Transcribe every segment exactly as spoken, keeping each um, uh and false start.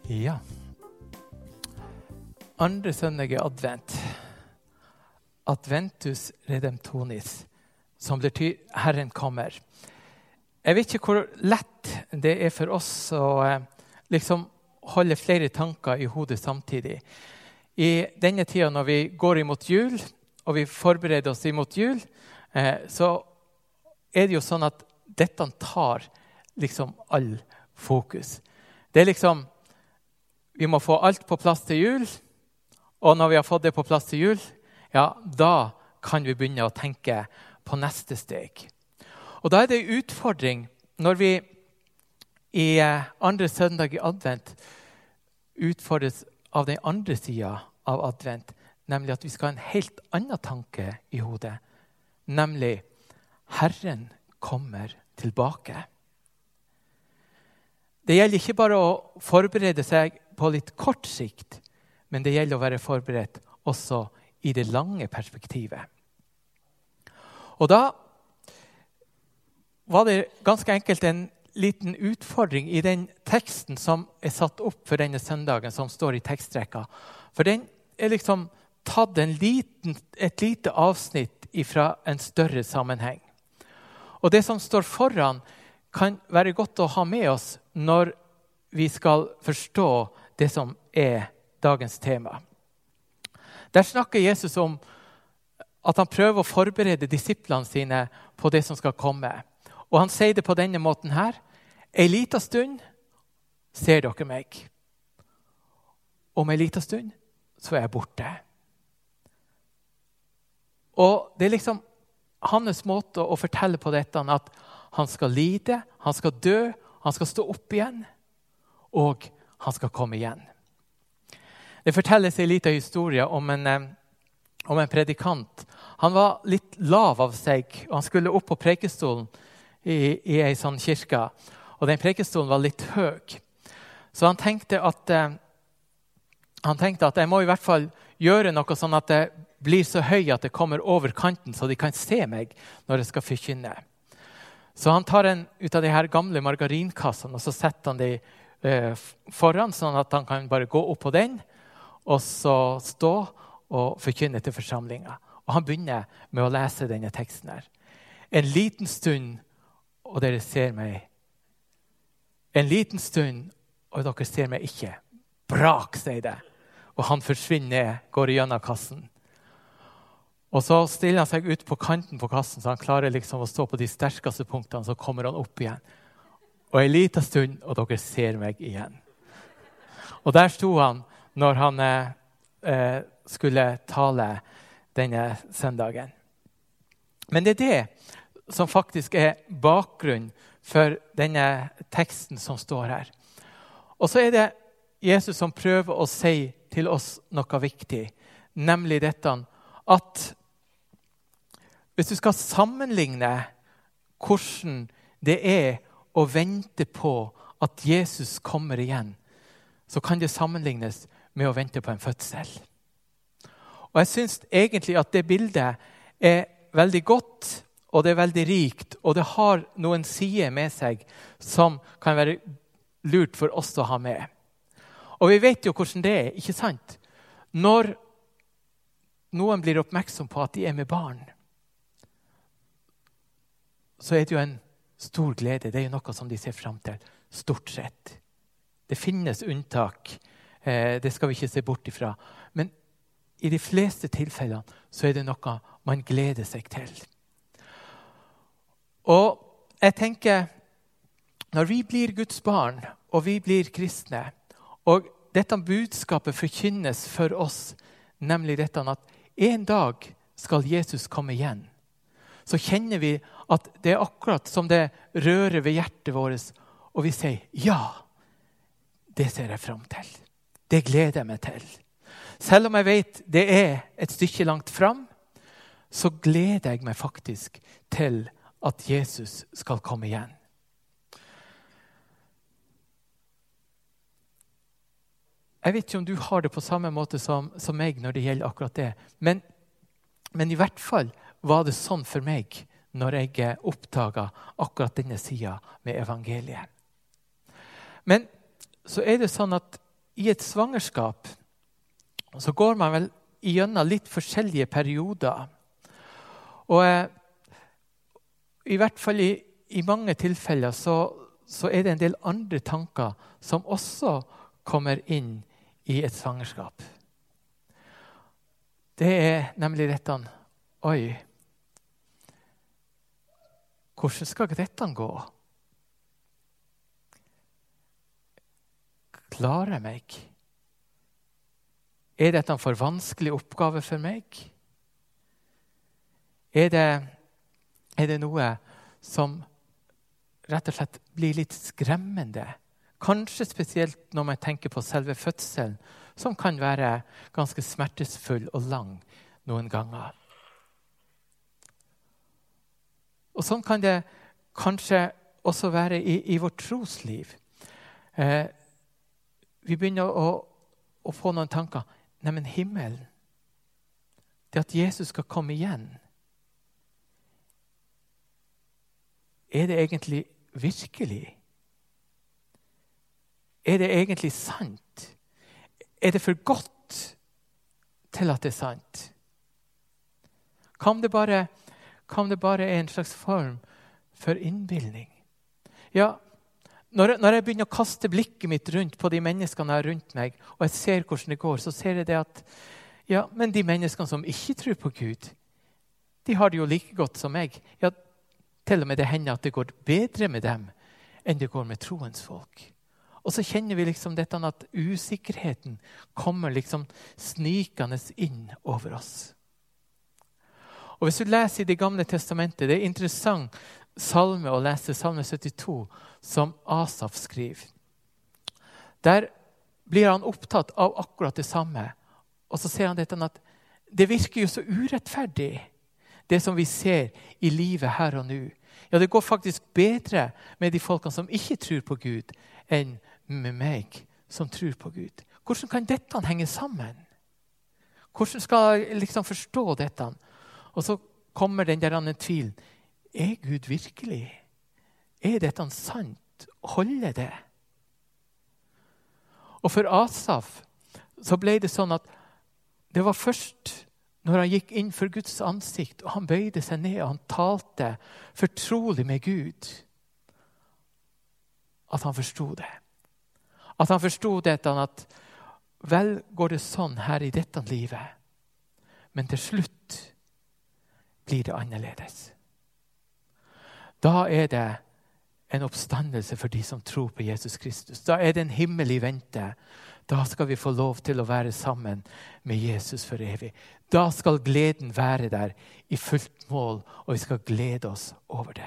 Ja. Andre søndag i advent. Adventus redemptonis, som betyr Herren kommer. Jeg vet ikke hvor lett det er for oss å eh, liksom holde flere tanker i hodet samtidig. I denne tida når vi går imot jul, og vi forbereder oss imot jul, eh, så er det jo sånn at dette tar liksom all fokus. Det er liksom, vi må få alt på plass til jul, og når vi har fått det på plass til jul, ja, da kan vi begynne å tenke på neste steg. Og da er det en utfordring når vi i andre søndag i advent utfordres av den andre siden av advent, nemlig at vi skal ha en helt annen tanke i hodet, nemlig Herren kommer tilbake. Det gjelder ikke bare å forberede seg på litt kort sikt, men det gjelder å være forberedt også i det lange perspektivet. Og da var det ganske enkelt en liten utfordring i den teksten som er satt opp for denne søndagen, som står i tekstrekka. For den er liksom tatt en liten, et lite avsnitt fra en større sammenheng. Og det som står foran kan være godt å ha med oss når vi skal forstå det som er dagens tema. Der snakker Jesus om at han prøver å forberede disiplene sine på det som skal komme. Og han sier det på denne måten her. En liten stund ser dere meg. Om en liten stund så er jeg borte. Og det er liksom hans måte å fortelle på dette, at han skal lide, han skal dø, han skal stå opp igjen, og han skal komme igjen. Det fortelles en liten historie om en, om en predikant. Han var litt lav av seg, og han skulle opp på prekestolen i, i en sånn kirke. Og den prekestolen var litt høy. Så han tenkte at, han tenkte at jeg må i hvert fall gjøre noe sånn at det blir så høy at det kommer over kanten, så de kan se meg når jeg skal forkynne. Så han tar en ut av de her gamle margarinkassene, og så setter han de eh, foran, sånn at han kan bare gå opp på den, og så stå og forkynne til forsamlingen. Og han begynner med å lese denne teksten her. En liten stund, og dere ser meg. En liten stund, og dere ser meg ikke. Brak, sier det. Og han forsvinner, går gjennom kassen. Og så stiller han seg ut på kanten på kassen, så han klarer liksom å stå på de sterkeste punktene, så kommer han opp igjen. Og en liten stund, og dere ser meg igjen. Og der sto han, når han eh, skulle tale denne søndagen. Men det er det som faktisk er bakgrunn for denne teksten som står her. Og så er det Jesus som prøver å si til oss noe viktig, nemlig dette at hvis du skal sammenligne hvordan det er å vente på at Jesus kommer igjen, så kan det sammenlignes med å vente på en fødsel. Og jeg synes egentlig at det bildet er veldig godt, og det er veldig rikt, og det har noen sider med seg som kan være lurt for oss å ha med. Og vi vet jo hvordan det er, ikke sant? Når noen blir oppmerksom på at de er med barn, så er det jo en stor glede. Det er jo noe som de ser frem til, stort sett. Det finnes unntak, det skal vi ikke se bort ifra. Men i de fleste tilfellene så er det noe man gleder seg til. Og jeg tenker, når vi blir Guds barn, og vi blir kristne, og dette budskapet forkynnes for oss, nemlig dette at en dag skal Jesus komme igjen, så kjenner vi at det er akkurat som det rører ved hjertet vårt, og vi sier, ja, det ser jeg frem til. Det gleder jeg meg til. Selv om jeg vet det er et stykke langt frem, så gleder jeg meg faktisk til at Jesus skal komme igjen. Jeg vet ikke om du har det på samme måte som, som meg når det gjelder akkurat det, men, men i hvert fall var det sånn for meg når jeg oppdaget akkurat denne siden med evangeliet. Men så er det sånn at i et svangerskap så går man vel igjennom litt forskjellige perioder. Og eh, i hvert fall i, i mange tilfeller så, så er det en del andre tanker som også kommer inn i et svangerskap. Det er nemlig dette, oi, hvordan skal dette gå? Klarer jeg meg? Er dette en for vanskelig oppgave for meg? Er det, er det noe som rett og slett blir litt skremmende? Kanskje spesielt når man tenker på selve fødselen, som kan være ganske smertesfull og lang noen ganger. Og sånn kan det kanskje også være i, i vårt trosliv. Eh, vi begynner å, å få noen tanker. Nei, men himmelen, det at Jesus skal komme igjen, er det egentlig virkelig? Er det egentlig sant? Er det for godt til at det er sant? Kan det bare, kan det bare er en slags form for innbildning? Ja, når, når jeg begynner å kaste blikket mitt rundt på de menneskene jeg har rundt meg, og jeg ser hvordan det går, så ser jeg det at ja, men de menneskene som ikke tror på Gud, de har det jo like godt som meg. Ja, til og med det hender at det går bedre med dem enn det går med troens folk. Og så kjenner vi liksom dette at usikkerheten kommer liksom snikende inn over oss. Og hvis du leser i Det gamle testamentet, det er interessant salme å lese, salme syttito, som Asaf skriver. Der blir han opptatt av akkurat det samme. Og så ser han dette at det virker jo så urettferdig, det som vi ser i livet her og nå. Ja, det går faktisk bedre med de folkene som ikke tror på Gud, enn med meg som tror på Gud. Hvordan kan dette henge sammen? Hvordan skal jeg liksom forstå dette? Og så kommer den der andre tvilen. Er Gud virkelig? Er dette sant? Holder det? Og for Asaf så ble det sånn at det var først når han gikk inn for Guds ansikt, og han bøyde seg ned, og han talte fortrolig med Gud, at han forstod det. At han forstod dette, at vel går det sånn her i dette livet, men til slutt blir det annerledes. Da er det en oppstandelse for de som tror på Jesus Kristus. Da er det en himmel i vente. Da skal vi få lov til å være sammen med Jesus for evig. Da skal gleden være der i fullt mål, og vi skal glede oss over det.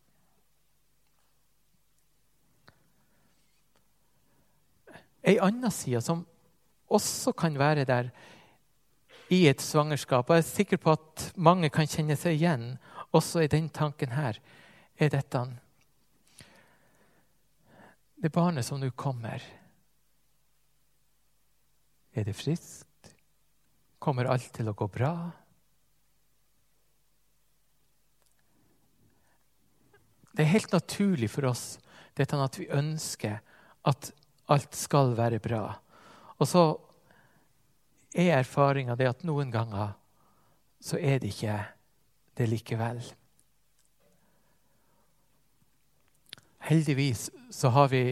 En annen side som også kan være der i et svangerskap, og jeg er sikker på at mange kan kjenne seg igjen, også i den tanken her, er dette. Det barnet som nå kommer, er det friskt? Kommer alt til å gå bra? Det er helt naturlig for oss dette at vi ønsker at alt skal være bra. Og så er erfaringen det at noen ganger så er det ikke det likevel. Heldigvis så har vi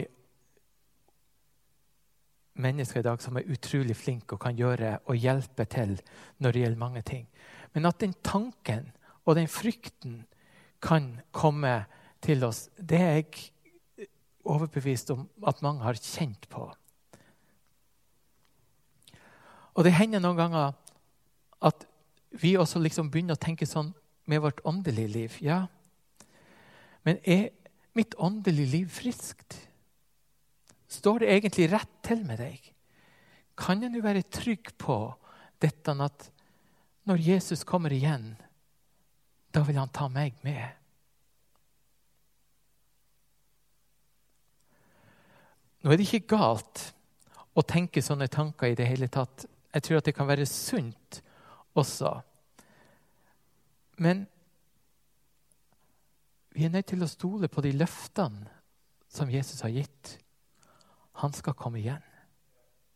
mennesker i dag som er utrolig flinke og kan gjøre og hjelpe til når det gjelder mange ting. Men at den tanken og den frykten kan komme til oss, det er jeg overbevist om at mange har kjent på. Og det hender noen ganger at vi også liksom begynner å tenke sånn med vårt åndelige liv. Ja, men er mitt åndelige liv friskt? Står det egentlig rett til med deg? Kan jeg nå være trygg på dette at når Jesus kommer igjen, da vil han ta meg med? Nå er det ikke galt å tenke sånne tanker i det hele tatt. Jeg tror at det kan være sunt også. Men vi er nødt til å stole på de løftene som Jesus har gitt. Han skal komme igjen.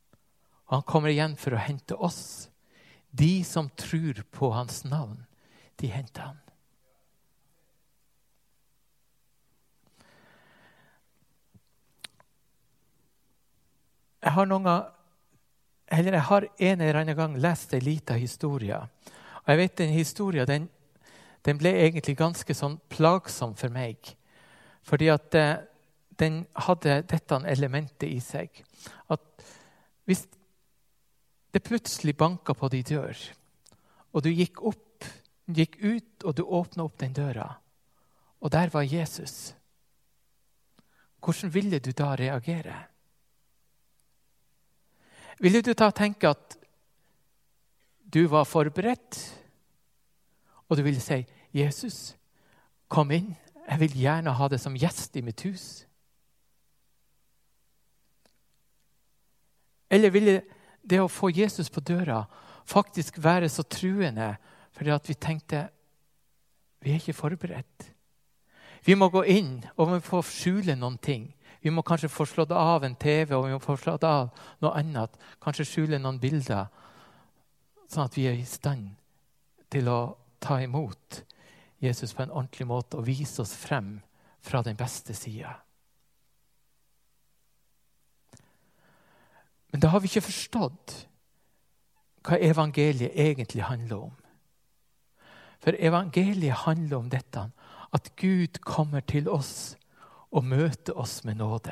Og han kommer igjen for å hente oss. De som tror på hans navn, de henter han. Jeg har noen gang, eller jeg har en eller annen gang lest en liten historie. Og jeg vet den historien, den, den ble egentlig ganske sånn plagsom for meg. Fordi at eh, den hadde dette elementet i seg. At hvis det plutselig banket på din dør, og du gikk opp, gikk ut, og du åpnet opp den døra, og der var Jesus, hvordan ville du da reagere? Ville du da tenke at du var forberedt, og du ville si, Jesus, kom inn, jeg vil gjerne ha det som gjest i mitt hus? Eller ville det å få Jesus på døra faktisk være så truende, fordi at vi tenkte, vi er ikke forberedt. Vi må gå inn, og vi får skjule noen ting. Vi må kanskje få slått av en T V, og vi må få slått av noe annet. Kanskje skjule noen bilder, sånn at vi er i stand til å ta imot Jesus på en ordentlig måte, og vise oss frem fra den beste siden. Men da har vi ikke forstått hva evangeliet egentlig handler om. For evangeliet handler om dette, at Gud kommer til oss og møter oss med nåde.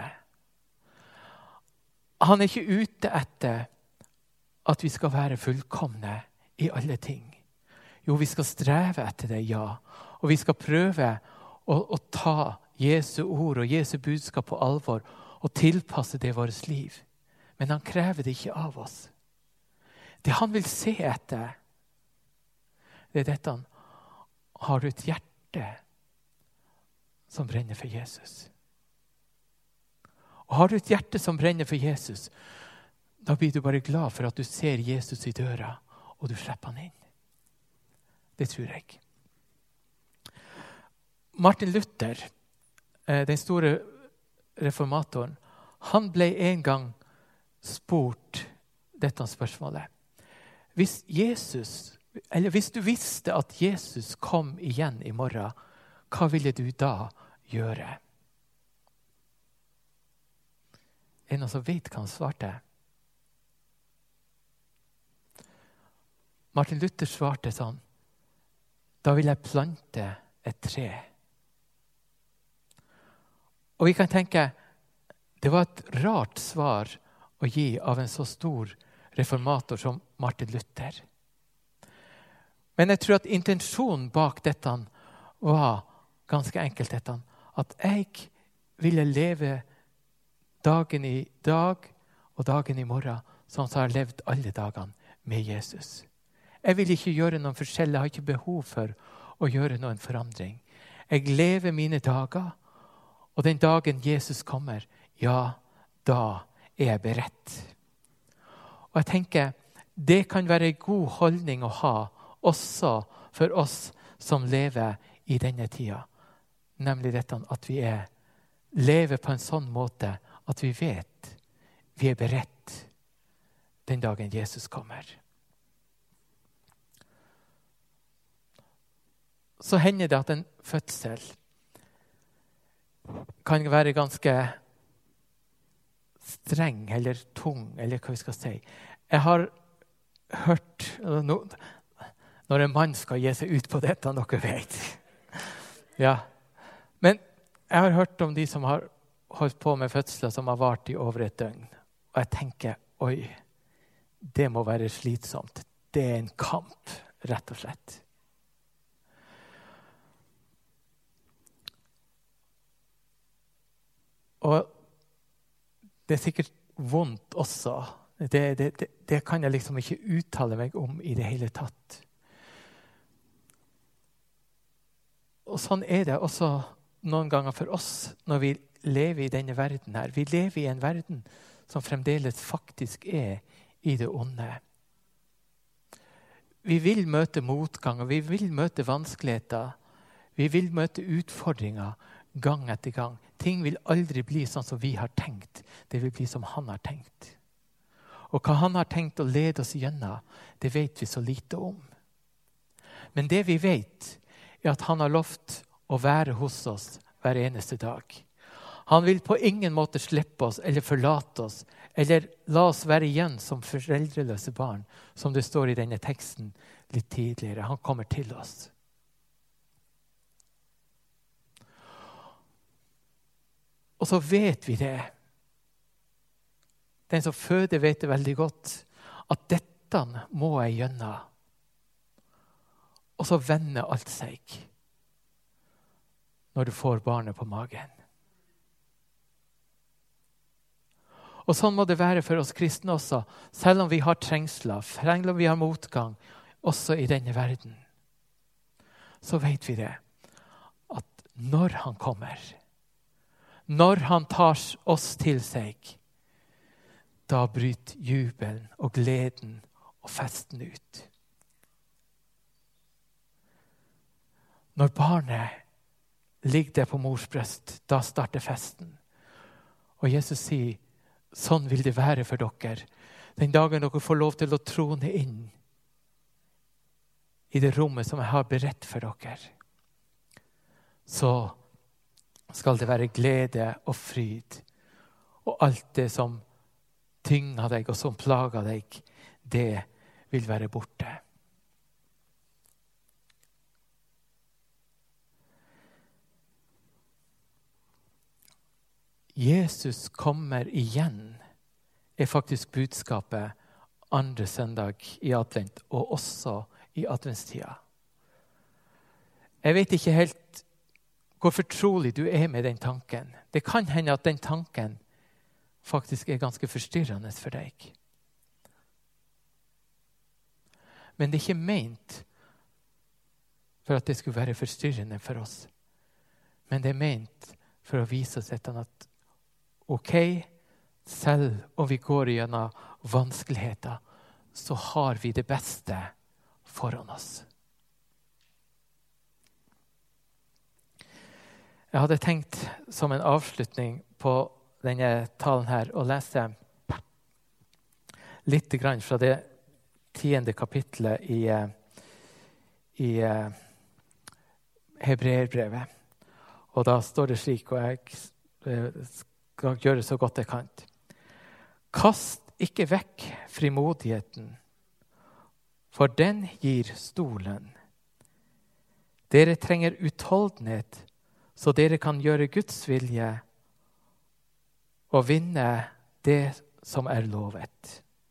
Han er ikke ute etter at vi skal være fullkomne i alle ting. Jo, vi skal streve etter det, ja. Og vi skal prøve å, å ta Jesu ord og Jesu budskap på alvor og tilpasse det i vårt liv. Men han krever det ikke av oss. Det han vil se etter, det er dette. Har du et hjerte som brenner for Jesus? Og har du et hjerte som brenner for Jesus, da blir du bare glad for at du ser Jesus i døra, og du slipper han inn. Det tror jeg. Martin Luther, den store reformatoren, han ble en gang spurt dette spørsmålet. Hvis Jesus, eller hvis du visste at Jesus kom igjen i morgen, hva ville du da gjøre? Er det noen som vet hva han svarte? Martin Luther svarte sånn, da vil jeg plante et tre. Og vi kan tenke, det var et rart svar å gi av en så stor reformator som Martin Luther. Men jeg tror at intensjonen bak dette var ganske enkelt dette, at jeg ville leve dagen i dag og dagen i morgen, sånn som jeg har levd alle dagene med Jesus. Jeg vil ikke gjøre noen forskjell, jeg har ikke behov for å gjøre noen forandring. Jeg lever mine dager, og den dagen Jesus kommer, ja, da er jeg beredt. Og jeg tenker, det kan være en god holdning å ha, også for oss som lever i denne tida. Nemlig dette at vi er, lever på en sånn måte at vi vet vi er beredt den dagen Jesus kommer. Så hender det at en fødsel kan være ganske streng eller tung, eller hva vi skal si. Jeg har hørt, når en mann skal gi seg ut på dette, dere vet. Ja. Men jeg har hørt om de som har holdt på med fødsler som har vart i over et døgn. Og jeg tenker, oi, det må være slitsomt. Det er en kamp, rett og slett. Og det er sikkert vondt også. Det, det, det, det kan jeg liksom ikke uttale meg om i det hele tatt. Og sånn er det også noen ganger for oss når vi lever i denne verden her. Vi lever i en verden som fremdeles faktisk er i det onde. Vi vil møte motgang, vi vil møte vanskeligheter. Vi vil møte utfordringer gang etter gang. Ting vil aldri bli sånn som vi har tenkt. Det vil bli som han har tenkt. Og hva han har tenkt å lede oss gjennom, det vet vi så lite om. Men det vi vet, er at han har lovt å være hos oss hver eneste dag. Han vil på ingen måte slippe oss eller forlate oss, eller la oss være igjen som foreldreløse barn, som det står i denne teksten litt tidligere. Han kommer til oss. Og så vet vi det. Den som føder vet det veldig godt, at dette må jeg gjennom. Og så vender alt seg når du får barnet på magen. Og sånn må det være for oss kristne også, selv om vi har trengsler, selv om vi har motgang, også i denne verden. Så vet vi det, at når han kommer, når han tar oss til seg, da bryter jubelen og gleden og festen ut. Når barnet ligger der på mors brøst, da starter festen. Og Jesus sier, sånn vil det være for dere. Den dagen dere får lov til å trone inn i det rommet som jeg har beredt for dere, så skal det være glede og fryd. Og alt det som tynger deg og som plager deg, det vil være borte. Jesus kommer igjen, er faktisk budskapet andre søndag i advent, og også i adventstida. Jeg vet ikke helt hvor fortrolig du er med den tanken. Det kan hende at den tanken faktisk er ganske forstyrrende for deg. Men det er ikke ment for at det skulle være forstyrrende for oss. Men det er ment for å vise oss etter at ok, selv om vi går gjennom vanskeligheter, så har vi det beste foran oss. Jeg hadde tenkt som en avslutning på denne talen her å lese litt grann fra det tiende kapitlet i, i Hebreerbrevet. Og da står det slik, og jeg skal gjøre så godt jeg kan. Kast ikke vekk frimodigheten, for den gir stolen. Dere trenger utholdenhet, så dere kan gjøre Guds vilje og vinne det som er lovet.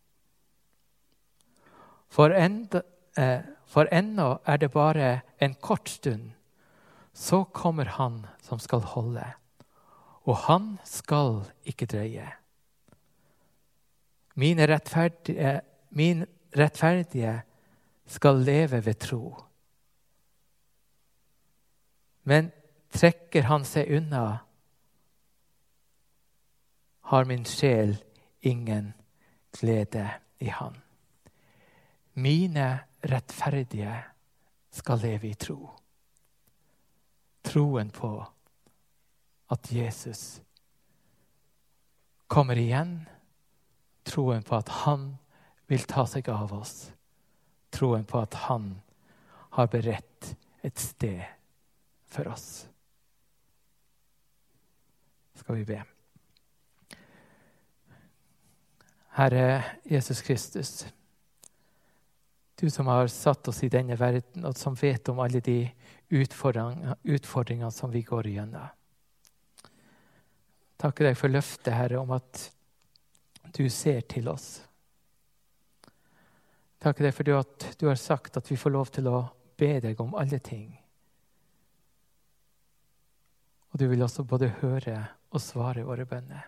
For enda, eh, for ennå er det bare en kort stund, så kommer han som skal holde. Og han skal ikke dreie. Mine rettferdige, min rettferdige skal leve ved tro. Men trekker han seg unna, har min sjel ingen glede i han. Mine rettferdige skal leve i tro. Troen på at Jesus kommer igjen. Troen på at han vil ta seg av oss. Troen på at han har beredt et sted for oss. Skal vi be. Herre Jesus Kristus, du som har satt oss i denne verden, og som vet om alle de utfordringene, utfordringene som vi går igjennom. Takker deg for løftet, Herre, om at du ser til oss. Takker deg for at du har sagt at vi får lov til å be deg om alle ting. Og du vil også både høre og svare våre bønner.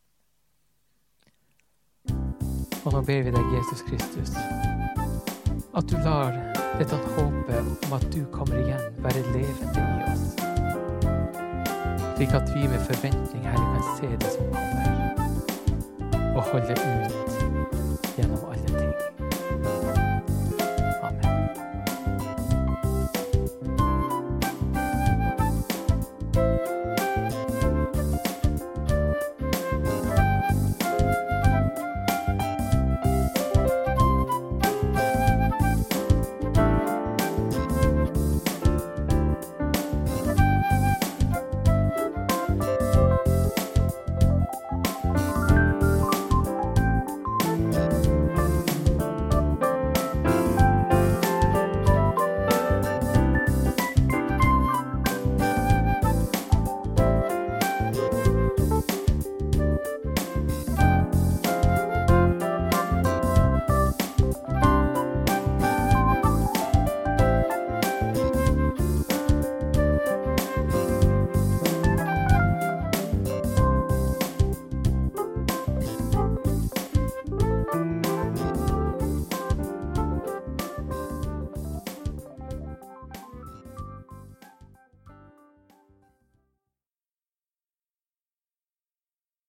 Og nå ber vi deg, Jesus Kristus, at du lar dette håpet om at du kommer igjen være levende i oss. Slik at vi med forventning, Herre, kan se det som kommer, og holde ut